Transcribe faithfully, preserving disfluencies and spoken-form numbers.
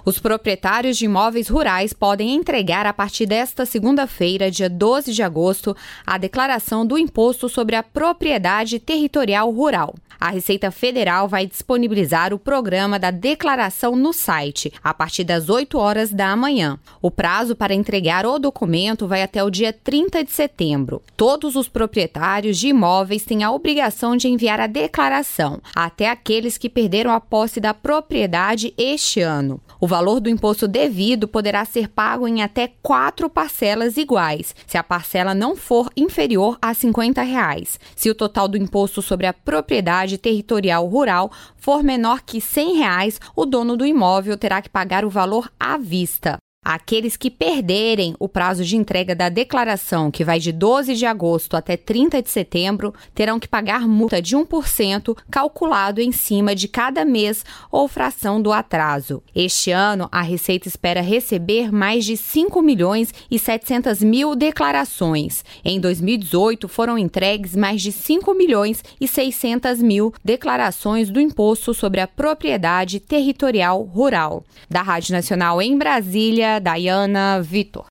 Os proprietários de imóveis rurais podem entregar a partir desta segunda-feira, dia doze de agosto, a declaração do Imposto sobre a Propriedade Territorial Rural. A Receita Federal vai disponibilizar o programa da declaração no site, a partir das oito horas da manhã. O prazo para entregar o documento vai até o dia trinta de setembro. Todos os proprietários de imóveis têm a obrigação de enviar a declaração, até aqueles que perderam a posse da propriedade este ano. O valor do imposto devido poderá ser pago em até quatro parcelas iguais, se a parcela não for inferior a cinquenta reais. Se o total do imposto sobre a propriedade territorial rural for menor que cem reais, o dono do imóvel terá que pagar o valor à vista. Aqueles que perderem o prazo de entrega da declaração, que vai de doze de agosto até trinta de setembro, terão que pagar multa de um por cento calculado em cima de cada mês ou fração do atraso. Este ano, a Receita espera receber mais de cinco milhões e setecentas mil declarações. Em dois mil e dezoito, foram entregues mais de cinco milhões e seiscentas mil declarações do Imposto sobre a Propriedade Territorial Rural. Da Rádio Nacional em Brasília, Dayana Vitor.